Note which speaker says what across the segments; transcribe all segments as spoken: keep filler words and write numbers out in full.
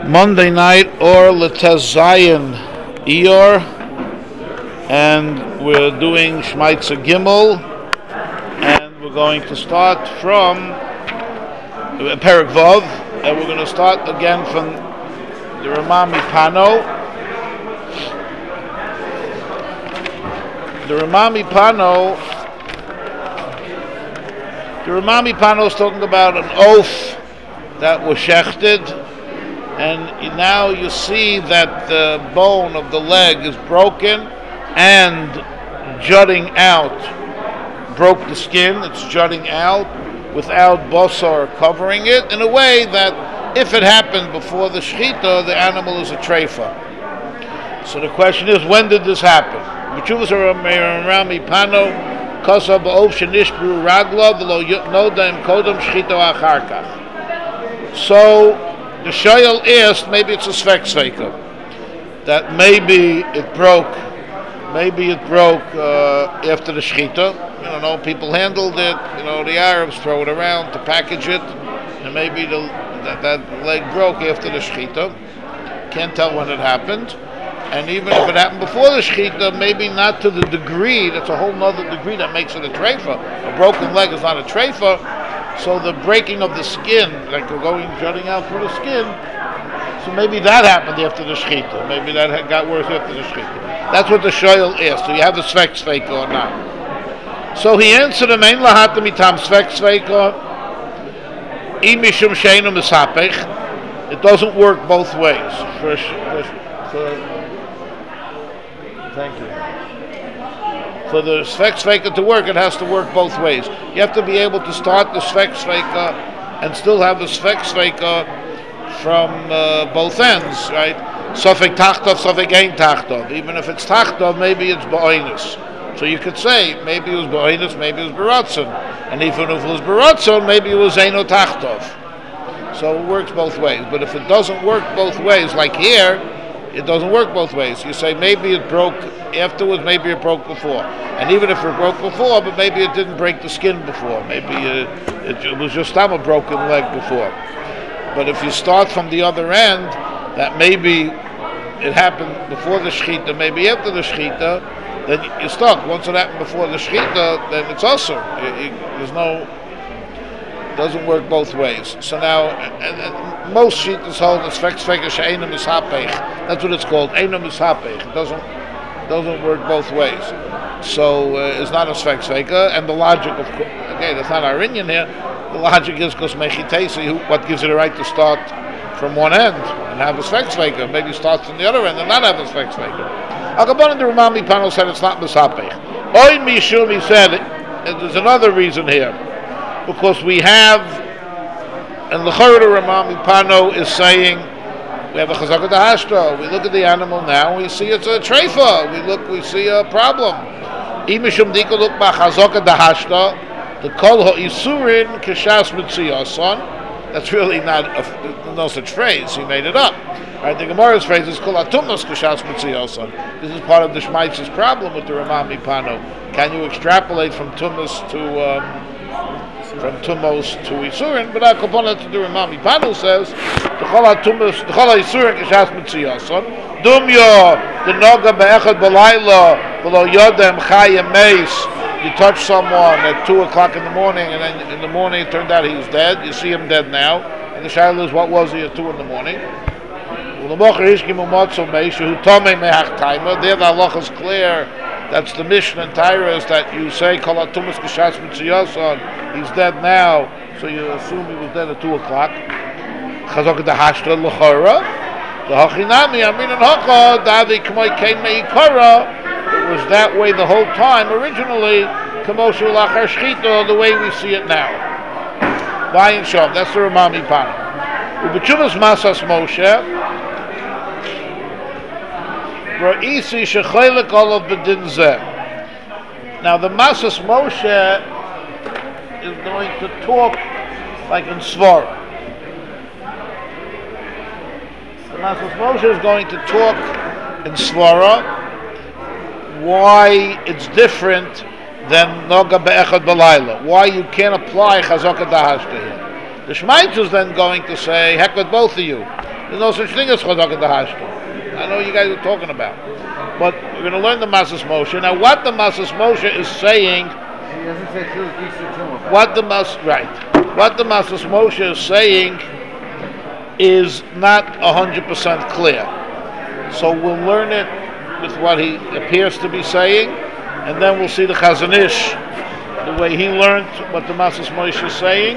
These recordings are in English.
Speaker 1: Monday night or Letez Zion Eor, and we're doing Shmaitza Gimel, and we're going to start from Perek Vav, and we're going to start again from the Rama MiPano. The Rama MiPano, the Rama MiPano is talking about an oath that was shechted. And now you see that the bone of the leg is broken and jutting out. Broke the skin, it's jutting out without basar covering it, in a way that if it happened before the shechita, the animal is a treifa. So the question is, when did this happen? So the Shoyal asked, maybe it's a Svek Sveika, that maybe it broke, maybe it broke uh, after the Shechita. You don't know, people handled it, you know, the Arabs throw it around to package it, and maybe the, that, that leg broke after the Shechita. Can't tell when it happened. And even if it happened before the Shechita, maybe not to the degree, that's a whole nother degree that makes it a treifa. A broken leg is not a treifa. So the breaking of the skin, like going jutting out through the skin, so maybe that happened after the shechita. Maybe that got worse after the shechita. That's what the shoyel asked. Do you have the svek sveika or not? So he answered him, Ein lahat mitam svek sveika, I mishum sheinu misapech. It doesn't work both ways. For, for, for, thank you. For the Svek Sveika to work, it has to work both ways. You have to be able to start the Svek Sveika and still have the Svek Sveika from uh, both ends, right? Sofek Tachtov, Sofek Ein Tachtov. Even if it's Tachtov, maybe it's Ba'oinus. So you could say, maybe it was Ba'oinus, maybe it was Baratzon. And even if it was Baratzon, maybe it was Eino Tachtov. So it works both ways. But if it doesn't work both ways, like here, it doesn't work both ways. You say maybe it broke afterwards, maybe it broke before. And even if it broke before, but maybe it didn't break the skin before. Maybe it, it, it was just a broken leg before. But if you start from the other end, that maybe it happened before the shechita, maybe after the shechita, then you're stuck. Once it happened before the shechita, then it's also. There's no, it doesn't work both ways. So now, and, and most sheetas hold the svek svek she'ena mishapech. That's what it's called, ena mishapech. It doesn't doesn't work both ways. So uh, it's not a svek sveika, and the logic of okay, that's not our Inyan here. The logic is because mechitesi, what gives you the right to start from one end and have a svek sveika? Maybe start from the other end and not have a svek sveika. Akaban the Rama MiPano said it's not misapech. Oin mishum, he said, and there's another reason here. Because we have, and the Chorah Rama MiPano is saying, we have a chazaka dahashta. We look at the animal now, we see it's a treifa. We look, we see a problem. Imishum dika look ba chazaka dahashta, the kol ha'isurin kishas mitziyason. That's really not a, no such phrase. He made it up. Right? The Gemara's phrase is kol ha'tumas kishas mitziyason. This is part of the Shmaitz's problem with the Rama MiPano. Can you extrapolate from tumas to um, from Tumos to Isurin, but our component to the Rama MiPano says the Chola Tumos, the Chola Isurin Kishas Mitziyason, Dumyo, the Noga Be'echad B'Layla, Below Yodem Chayim Meis. You touch someone at two o'clock in the morning, and then in the morning it turned out he's dead. You see him dead now, and the shaila is, what was he at two in the morning? There the halacha is clear. That's the Mishnah and Torah, is that you say Kol HaTumas Kishas Mitziyason, he's dead now, so you assume he was dead at two o'clock. Chazok dahashta l'chora, the hachinami amin and hacha davi k'may kein meikara. It was that way the whole time originally, k'moshu lachar shchita, the way we see it now. Vayin shom, that's the Rama MiPano. Ubechuvas masas Moshe. Now the Masas Moshe is going to talk like in Svara. The Masas Moshe is going to talk in Svara why it's different than Noga Be'echad B'Layla. Why you can't apply Chazaka Dahashta here. The Shmaitz is then going to say, heck with both of you. There's no such thing as Chazaka Dahashta. I know what you guys are talking about. But we're going to learn the Masas Moshe. Now, what the Masas Moshe is saying,
Speaker 2: He doesn't say Chiluk.
Speaker 1: what the Mas right, what the Masas Moshe is saying is not a hundred percent clear. So we'll learn it with what he appears to be saying, and then we'll see the Chazon Ish, the way he learned what the Masas Moshe is saying.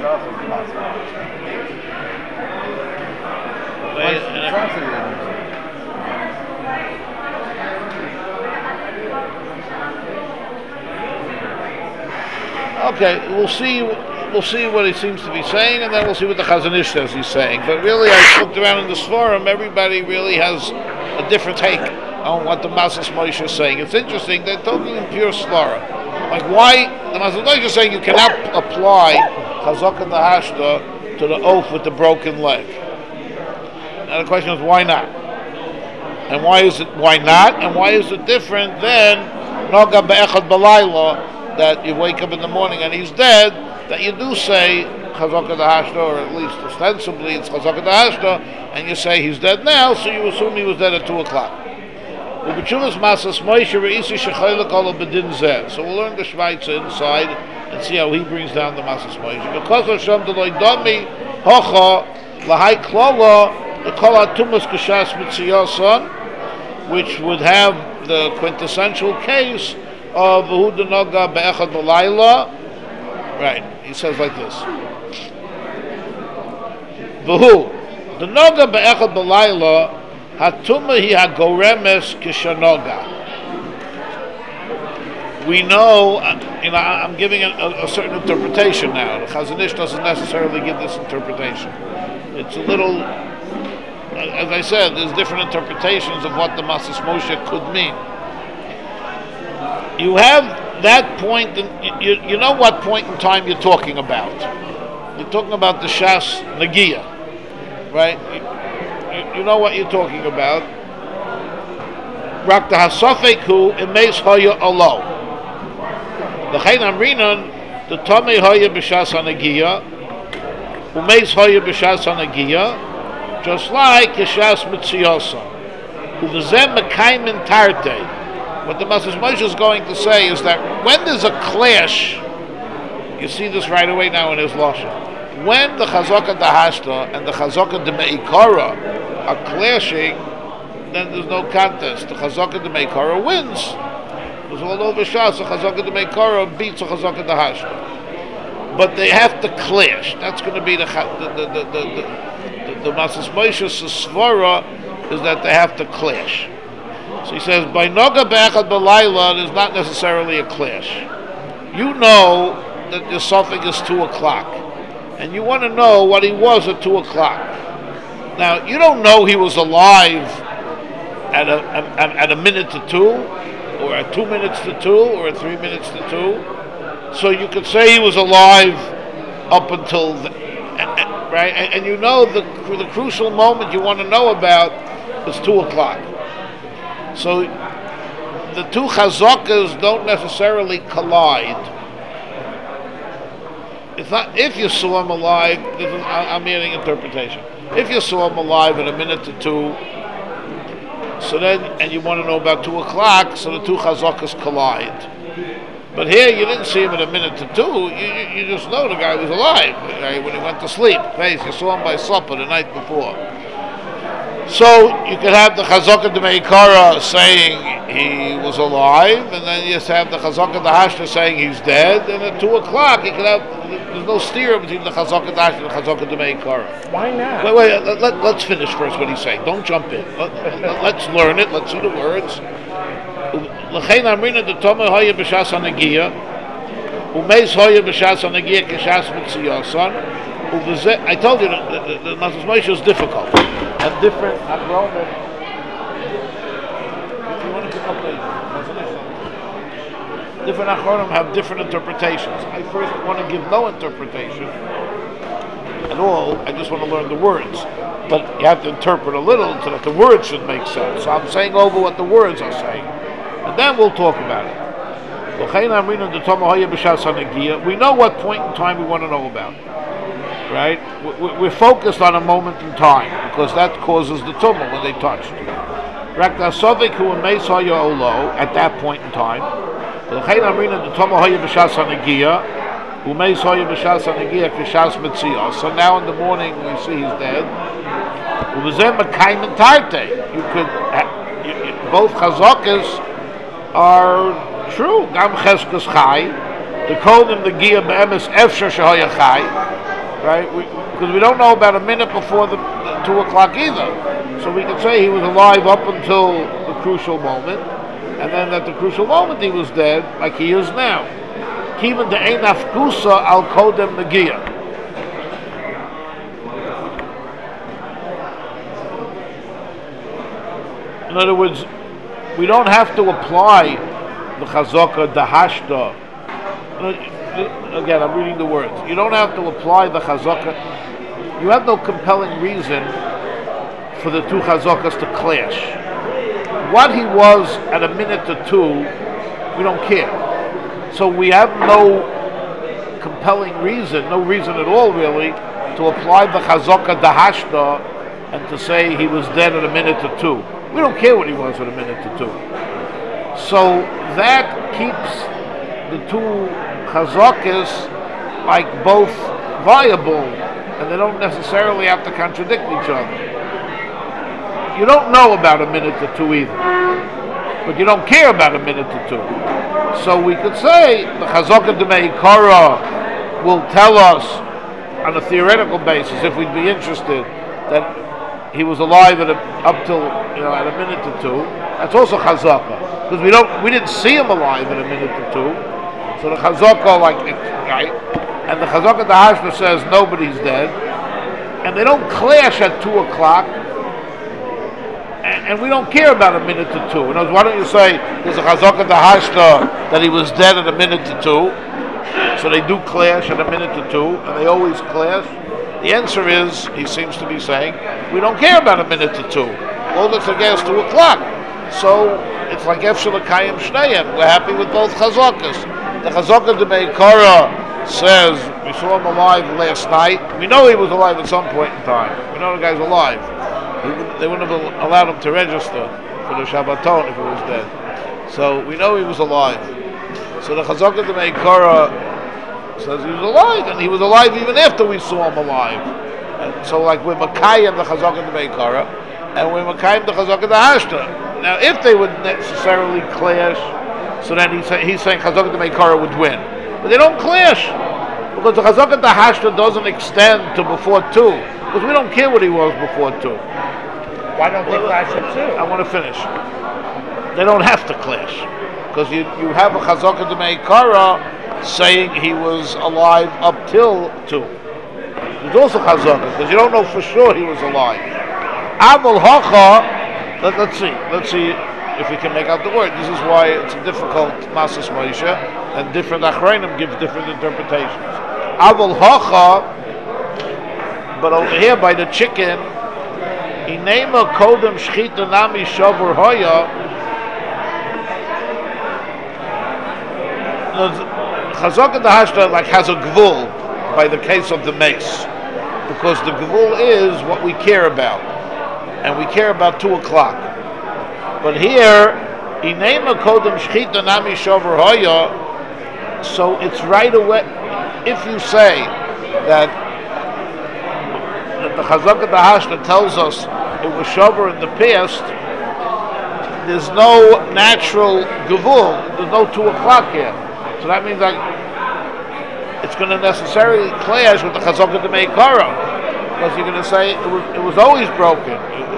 Speaker 1: Okay, we'll see. We'll see what he seems to be saying, and then we'll see what the Chazon Ish says he's saying. But really, I looked around in this forum. Everybody really has a different take on what the Masas Moshe is saying. It's interesting. They're talking in pure slora. Like why the Masas Moshe is saying you cannot apply Chazaka Dahashta to the oath with the broken leg. Now the question is why not? And why is it why not? And why is it different than Noga Be'echad Balayla, that you wake up in the morning and he's dead, that you do say Chazaka Dahashta, or at least ostensibly it's Chazaka Dahashta, and you say he's dead now, so you assume he was dead at two o'clock. So we'll learn the Shvaitza inside and see how he brings down the Masas Moshe. Because of Shem Deloy Dami, Hocha, Lahai Klala, the Kol HaTumas Kashas Mitziyasan, which would have the quintessential case of V'hu Noga Be'echad B'Layla. Right, he says like this. V'hu, the Noga Be'echad B'Layla, Hatuma hi hagoremes kishanoga. We know, you know, I'm giving a, a, a certain interpretation now. The Chazon Ish doesn't necessarily give this interpretation. It's a little, as I said, there's different interpretations of what the Masas Moshe could mean. You have that point, in, you, you know what point in time you're talking about. You're talking about the Shas Nagia, right? You, you know what you're talking about. Rak the Hasafek hu emes hoya alo. The Chayin Amrinan, the Tomei hoya b'shas hanagia, umeis hoya b'shas hanagia, just like Yeshas Mitziyosa. Uvezem mekaymin tarte. What the Masas Moshe is going to say is that when there's a clash, you see this right away now in his Lashon. When the Chazaka Dahashta and the Chazaka Demeikara are clashing, then there's no contest. The Chazaka Demeikara wins. Because all over Shas, the Chazaka Demeikara beats the Chazaka Dahashta. But they have to clash. That's going to be the the the the the, the, the Masas Moshe's svara is that they have to clash. So he says, by Noga Be'echad B'Layla, there's not necessarily a clash. You know that your suffix is two o'clock. And you want to know what he was at two o'clock. Now, you don't know he was alive at a, at, at a minute to two, or at two minutes to two, or at three minutes to two. So you could say he was alive up until, the, right? And, and you know the, the crucial moment you want to know about is two o'clock. So the two chazakas don't necessarily collide. It's not if you saw him alive. This is, I'm adding interpretation. If you saw him alive in a minute to two, so then and you want to know about two o'clock, so the two chazakas collide. But here you didn't see him in a minute to two. You, you, you just know the guy was alive right, when he went to sleep. Face, you saw him by supper the night before. So you could have the Chazaka Demeikara saying he was alive, and then you just have the Chazaka Dahashta saying he's dead, and at two o'clock you could have, there's no steer between the Chazaka Dahashta and the Chazaka Demeikara.
Speaker 2: Why not?
Speaker 1: Wait, wait, let, let, let's finish first what he's saying. Don't jump in. Let, let, let's learn it, let's see the words. L'chein amrina de Tomei hoya b'shas hanagia, umeis hoya b'shas hanagia k'shas mitziyasan. I told you that the, the, the Masas Moshe is difficult. And different Achronim. If you want to pick up later, different Achronim have different interpretations. I first want to give no interpretation at all. I just want to learn the words. But you have to interpret a little so that the words should make sense. So I'm saying over what the words are saying. And then we'll talk about it. We know what point in time we want to know about. Right? We're focused on a moment in time. because that causes the tumah when they touched. At that point in time, so now in the morning we see he's dead. You could, both chazakas are true. Gam cheskas chai, the kodim the gia be'emes efshar shehoya chai, right? Because we, we don't know about a minute before the, the two o'clock either. So we can say he was alive up until the crucial moment, and then at the crucial moment he was dead, like he is now. Kiven de ein afkusa al kodem negia. In other words, we don't have to apply the chazaka dahashta. Again, I'm reading the words. You don't have to apply the chazaka. You have no compelling reason for the two chazakas to clash. What he was at a minute or two, we don't care. So we have no compelling reason, no reason at all really, to apply the chazaka dahashta and to say he was dead at a minute or two. We don't care what he was at a minute or two. So that keeps the two chazakas like both viable, and they don't necessarily have to contradict each other. You don't know about a minute or two either, but you don't care about a minute or two. So we could say the chazaka de meikara will tell us on a theoretical basis, if we'd be interested, that he was alive at a, up till you know at a minute or two. That's also chazaka, because we don't we didn't see him alive at a minute or two. So the chazaka like right, and the chazaka the Hashna says nobody's dead, and they don't clash at two o'clock, and, and we don't care about a minute or two. In other words, why don't you say there's a chazaka the Hashna that he was dead at a minute or two? So they do clash at a minute or two, and they always clash. The answer is, he seems to be saying, we don't care about a minute or two. All that's against two o'clock. So it's like Efshel Kayim Shnayim. We're happy with both chazakas. The chazaka de Meikara says we saw him alive last night. We know he was alive at some point in time. We know the guy's alive. They wouldn't have allowed him to register for the Shabbaton if he was dead. So we know he was alive. So the chazaka de Meikara says he was alive, and he was alive even after we saw him alive. And so, like we're Makayim the Chazaka de Meikara, and we're Makayim the Chazaka de Hashta. Now, if they would necessarily clash, so then he's, he's saying Chazaka de Meikara would win, but they don't clash because the Chazaka de Hashta doesn't extend to before two, because we don't care what he was before two.
Speaker 3: Why don't they clash at two?
Speaker 1: I want to finish. They don't have to clash because you you have a Chazaka de Meikara saying he was alive up till two. There's also chazaka because you don't know for sure he was alive. Aval hacha. Let, let's see. Let's see if we can make out the word. This is why it's a difficult masas Moshe, and different achreinim give different interpretations. Aval hacha. But over here by the chicken, inema kodem shchita nami shavur hoya. Chazaka the Hashta like has a gvul by the case of the mace, because the gvul is what we care about, and we care about two o'clock. But here, inema kodem shchita nami shavar hoya, so it's right away. If you say that that the Chazaka the Hashta tells us it was shavar in the past, there's no natural gvul. There's no two o'clock here. So that means like it's going to necessarily clash with the Chazaka de Meikara, because you're going to say it was, it was always broken.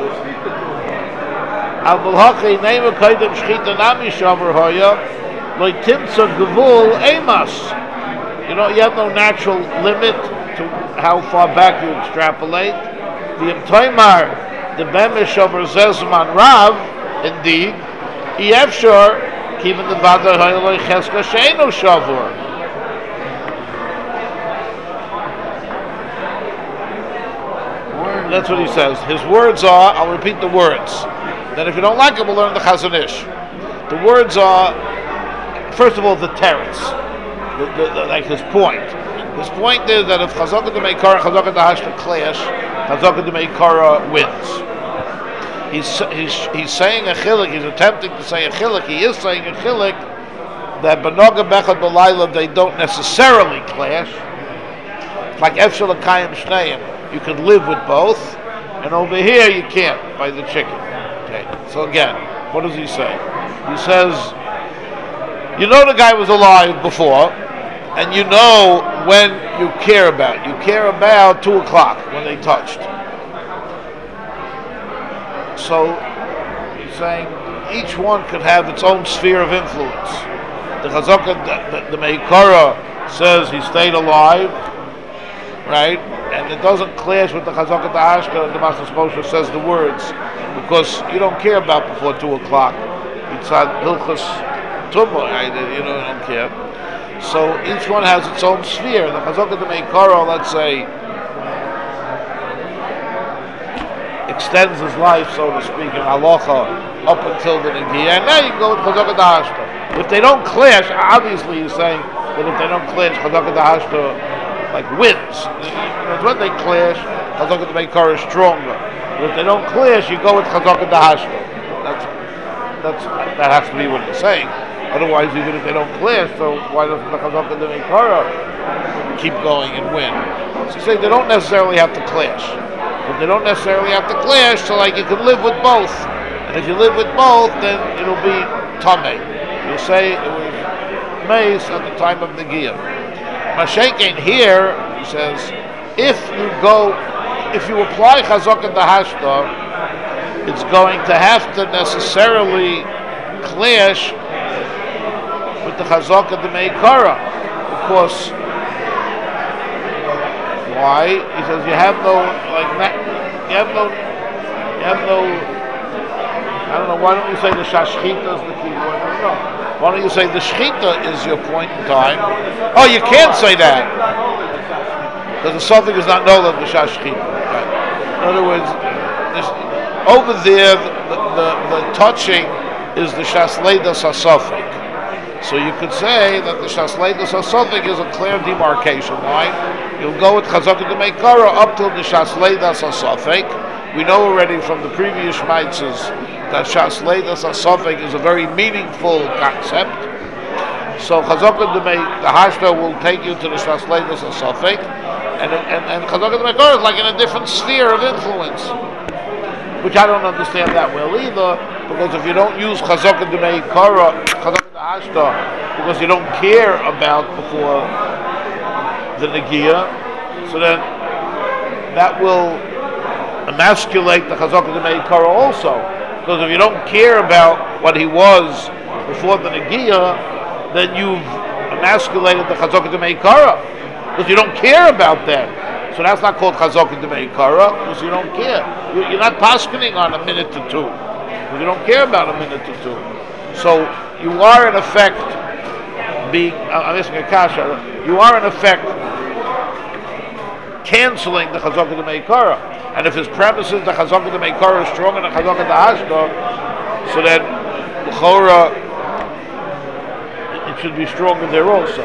Speaker 1: You know, you have no natural limit to how far back you extrapolate. The Imtaimar, the Bemesh over Zezman Rav, indeed, Yefshar. Even the Vadar Hayloi Cheska Sheino Shavur. That's what he says. His words are, I'll repeat the words. Then if you don't like it, we'll learn the Chazon Ish. The words are, first of all, the teretz. The, the, the, like his point. His point is that if Chazaka de Meikar and Chazaka de Hashta clash, Chazaka de Meikara wins. He's, he's, he's saying a chilik, he's attempting to say a chilik, he is saying a chilik that Benoga Bechad B'Layla, they don't necessarily clash. Like Efshel Akayim Shneim, you can live with both, and over here you can't, by the chicken. Okay, so again, what does he say? He says, you know the guy was alive before, and you know when you care about. You care about two o'clock when they touched. So he's saying each one could have its own sphere of influence. The Chazaka, the, the, the Meikara says he stayed alive, right? And it doesn't clash with the Chazaka Da'ashka. The Master Moshe says the words because you don't care about before two o'clock. It's on Hilchos Tumah, you know, you don't care. So each one has its own sphere. The Chazaka Meikara, let's say, extends his life, so to speak, in halacha up until the Negiah, and now you can go with Chazaka Da'ashka. If they don't clash, obviously he's saying that if they don't clash, Chazaka Da'ashka like wins. When they clash, Chazaka Meikara is stronger. But if they don't clash, you go with Chazaka Da'ashka. That's that's that has to be what he's saying. Otherwise, even if they don't clash, so why doesn't the Chazaka Meikara keep going and win? So he's saying they don't necessarily have to clash. But they don't necessarily have to clash, so like you can live with both. And if you live with both, then it'll be Tameh. You'll say it was Mace at the time of Negiah. Mashenkin here, he says, if you go, if you apply Chazaka Da'ashka, it's going to have to necessarily clash with the Chazaka Meikara. Because why? He says you have no like you have no you have no I don't know, why don't you say the Shashchita is the key point? I don't know. Why don't you say the Shchita is your point in time? Oh, you can't say that. Because the something is not known of the Shashchita. Right? In other words, this, over there the, the, the touching is the Shasleda Sasofik. So you could say that the Shasleda Sasofik is a clear demarcation line. You'll go with Chazaka de Meikara up till the Shasleda Sasofik. We know already from the previous Shmaitzes that Shasleda Sasofik is a very meaningful concept. So Chazaka de Meikara will take you to the Shasleda Sasofik, and and and Chazaka de Meikara is like in a different sphere of influence, which I don't understand that well either. Because if you don't use Chazaka de Meikara, Chazaka de Hashta, because you don't care about before the Negiah, so then that will emasculate the Chazaka de Meikara also. Because if you don't care about what he was before the Negiah, then you've emasculated the Chazaka de Meikara. Because you don't care about that. So that's not called Chazaka de Meikara, because you don't care. You're not paskening on a minute to two. Because you don't care about a minute to two. So you are in effect being, I'm asking a kasha, you are in effect canceling the Chazaka de Meikara. And if his premise is the Chazaka de Meikara is stronger than Chazaka de Hashta, so then L'chora, it should be stronger there also.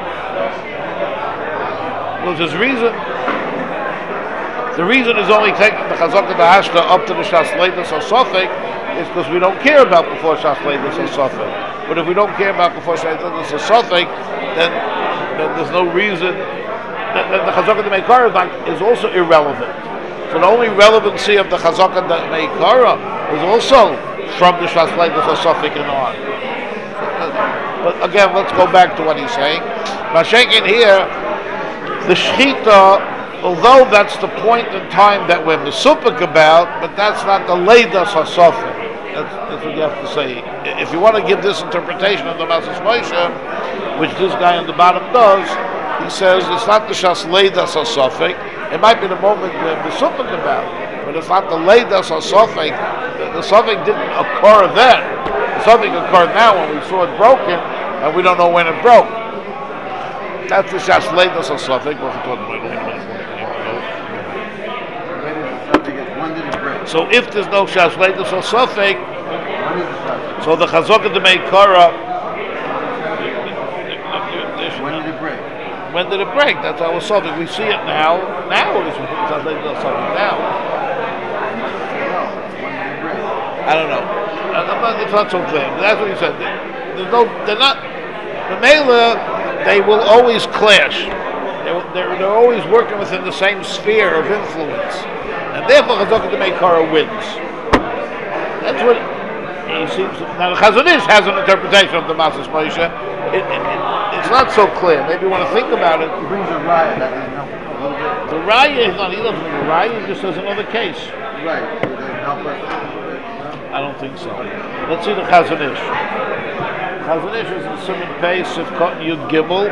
Speaker 1: Well, there's reason. The reason is only taking the Chazaka de Hashta up to the Shasleda Sasofik is because we don't care about before Shasleda Sasofik. But if we don't care about before Shasleda Sasofik, then, then there's no reason. Then, then the Chazaka de Meikara is, like, is also irrelevant. So the only relevancy of the Chazaka de Meikara is also from the Shasleda Sasofik and on. But again, let's go back to what he's saying. Mashenkin here, the Shechita, although that's the point in time that we're mesupik about, but that's not the Leidas HaSofik. That's, that's what you have to say. If you want to give this interpretation of the Master Moshe, which this guy on the bottom does, he says it's not the Shas Leidas HaSofik. It might be the moment we're mesupik about, but it's not the Leidas HaSofik. The, the Sofik didn't occur then. The Sofik occurred now when we saw it broken, and we don't know when it broke. That's the Shas Leidas HaSofik. We're talking about it. So if there's no Shasleda so Sofik, so the Chazaka de Meikara,
Speaker 2: when did it break?
Speaker 1: When did it break? That's our subject. We see it now. Now it's something now. I don't know. It's not so clear. But that's what he said. There's no. They're not. The Mela, they will always clash. They're, they're, they're always working within the same sphere of influence, and therefore Chazaka the Meikara wins. That's what he seems. To, now the Chazon Ish has an interpretation of the Masas Moshe. It, it, it, it's not so clear. Maybe you want to think about it.
Speaker 2: He brings a raya that doesn't help a little bit.
Speaker 1: The raya is not. He doesn't bring a raya. He just has another case.
Speaker 2: Right. It doesn't help us.
Speaker 1: I don't think so. Let's see the Chazon Ish. Chazon Ish is in Simon Pei, Sivkot Yud Gimel.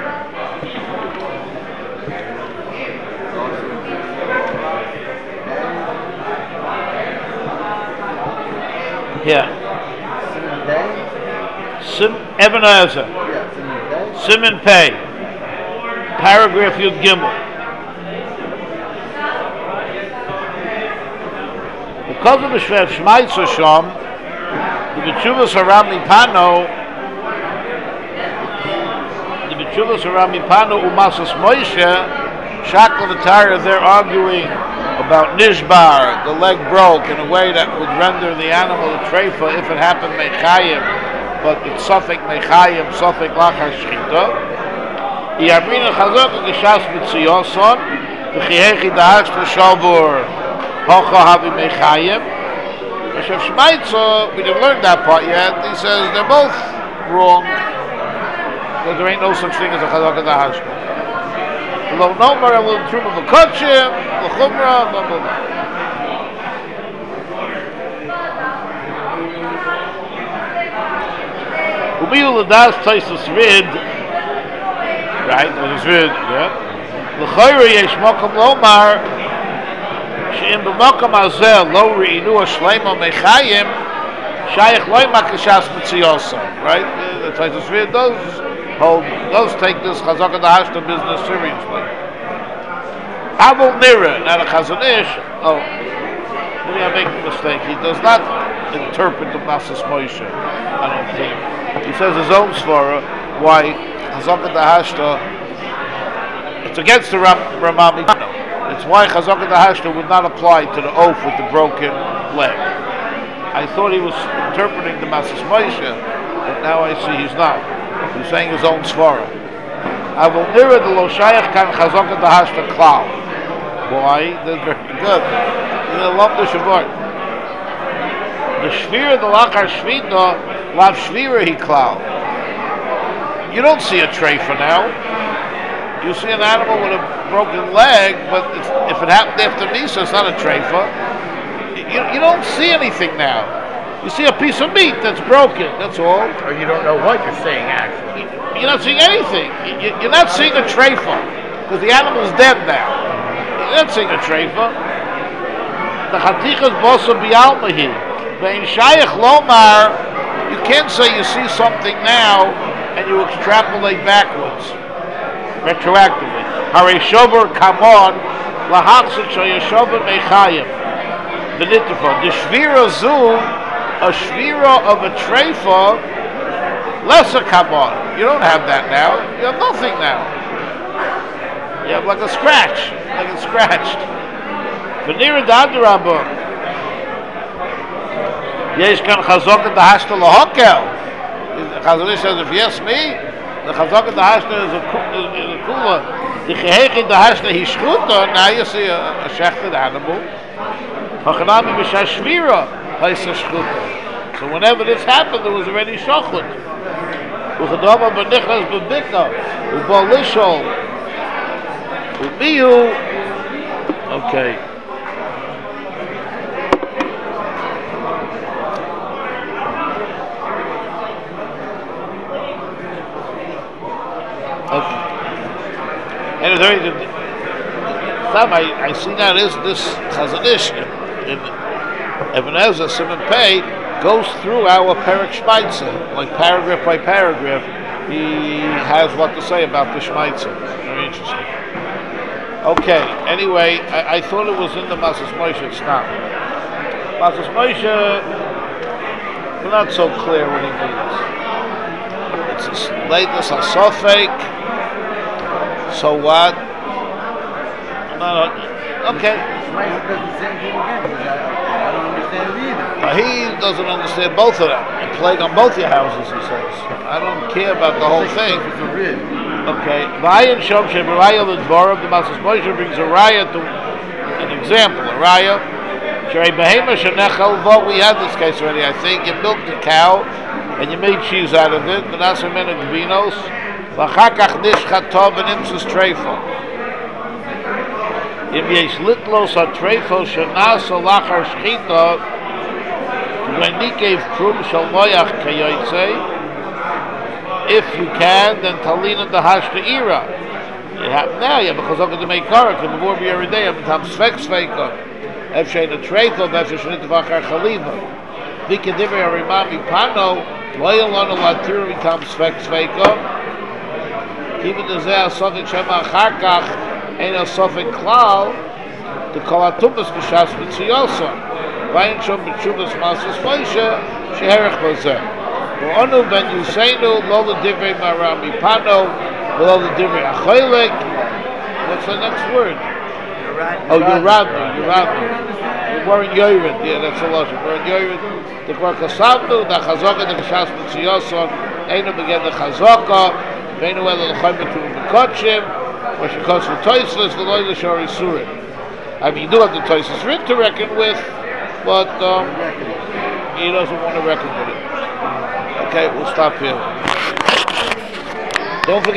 Speaker 1: Yeah.
Speaker 2: Simon Day?
Speaker 1: Sim Eben Ezer.
Speaker 2: Yeah, Simon Day.
Speaker 1: Simon Pei. Paragraph Yud Gimel. Because of the Shver Shmaitzer Shom, the B'tshuvas Harami Pano, the B'tshuvas Harami Pano Umasas Moshe, Shakla V'Tara, they're arguing about Nishbar, the leg broke in a way that would render the animal a treifa if it happened Mechayim, but it's Suffolk Mechayim, Suffolk Lachar Shchita. Yabrina Chazok Geshas B'tziyoson, V'chihechi Da'ach V'shavur, Hocha Havi Mechayim. Hashem Shmaitza, we didn't learn that part yet. He says they're both wrong, but there ain't no such thing as a Chazaka Da'ach. Lo Nomer and Lo Truma V'Kotchim, Lo Chumra, blah blah blah. Umiyu L'das Taisus Rid, right? Taisus Rid, yeah. L'chayra Yesh Mokom Lomar, She'im B'Mokom Azel Lo Re'inu Shleimo Mechayim, Shayach Loima Kishas Mitziyosa, right? The Taisus Rid does hold, does take this Chazaka Da'ashta business seriously. Abul Nira, now the Chazon Ish, oh, maybe I'm making a mistake. He does not interpret the Masas Moshe, I don't think. He says his own svara, why Chazaka Da'ashta, it's against the Ram, Ramami. It's why Chazaka Da'ashta would not apply to the oath with the broken leg. I thought he was interpreting the Masas Moshe, but now I see he's not. He's saying his own svara. I will near the lo shayach kan Chazaka Da'ashta klal. Why? That's very good. You love the Shabbat. The shvira, the lachar shvita, lav shvira he klal. You don't see a treifa now. You see an animal with a broken leg, but it's, if it happened after Misa, it's not a treifa. You, you don't see anything now. You see a piece of meat that's broken, that's all.
Speaker 3: Or you don't know what you're saying, actually.
Speaker 1: You're not seeing anything. You're not seeing a treifa, because the animal's dead now. You're not seeing a treifa. The chatichas bosa bialmahi. Vein shayach lomar, you can't say you see something now and you extrapolate backwards, retroactively. Hare shover kamon, lahachsit shoyashover mechayim. The nittifa. The shvira zu, a shvira of a treifa, lesser kamon. You don't have that now. You have nothing now. You have like a scratch, like it's scratched. V'nira d'adarabah. Yesh kan Chazaka Da'ashta lahokel. Chazon Ish says, if you ask me, the Chazaka Da'ashta is a kula. The Chehechi Da'ashta hishchuta. Now you see a, a shechted animal. Hachanami b'shashvira haisa shchuta. So whenever this happened, there was already shachut. Uchadama b'nichas b'bika u'balishol u'miyu. Okay. Okay. And it's very good. Time I, I see now is this Chazon Ish in, in Eben Ezer Simon Pei goes through our Perek Shmaitzer, like paragraph by paragraph. He has what to say about the Shmaitzer. Very interesting. Okay. Anyway, I, I thought it was in the Masas Moshe. It's not. Masas Moshe, we're not so clear what he means. It's a lateness on Suffolk. So what? I'm not, okay.
Speaker 2: Why is it does the same thing again? Because I, I don't understand it either.
Speaker 1: Now he doesn't understand both of them. A plague on both your houses, he says. I don't care about the whole thing.
Speaker 2: It's a rib.
Speaker 1: Okay. Vayan Shom Shebraya L'Dvorav, the Masas Moshe brings a raya to an example. A raya. Shrei Behema Shenechel Vo. We had this case already, I think. You milked a cow and you made cheese out of it. Menaseh Mena Gvinos. V'chakach Nishchat Tov and Imsus Treifo. Im yesh litlos ha-treifo shenasa lachar shchita when nikev krum shal moyach kayotzei, if you can, then talina dahash ira. You have now, yeah, because I'm going to make karak and before me every day. I'm tam svek sveika. Ef shein a treifo, ef shein vachar chaliva. Vikediver arimami pano loyalon alatir tam svek sveika. Even the zeh asofik shema acharkach. Ein a sofik klal to call a tumas k'shas b'tziyosa. Vayin shom b'tshuvas masas Moshe sheherech b'zeh. V'onu ben Yuseinu lo l'divrei marami pano lo l'divrei achoylek. What's the next word? Oh, Yeradnu, Yeradnu. We're in Yored, yeah, that's a lot. We're in Yored. The Kvar Kasavnu, the Chazaka, the k'shas b'tziyosa, Einu begin the Chazaka, Veinu el l'chayim b'tu b'kotshim, what she calls for Toisless, the Loyla Shari Surim. I mean, you do have the Toisless writ to reckon with, but um, he doesn't want to reckon with it. Okay, we'll stop here. Don't forget.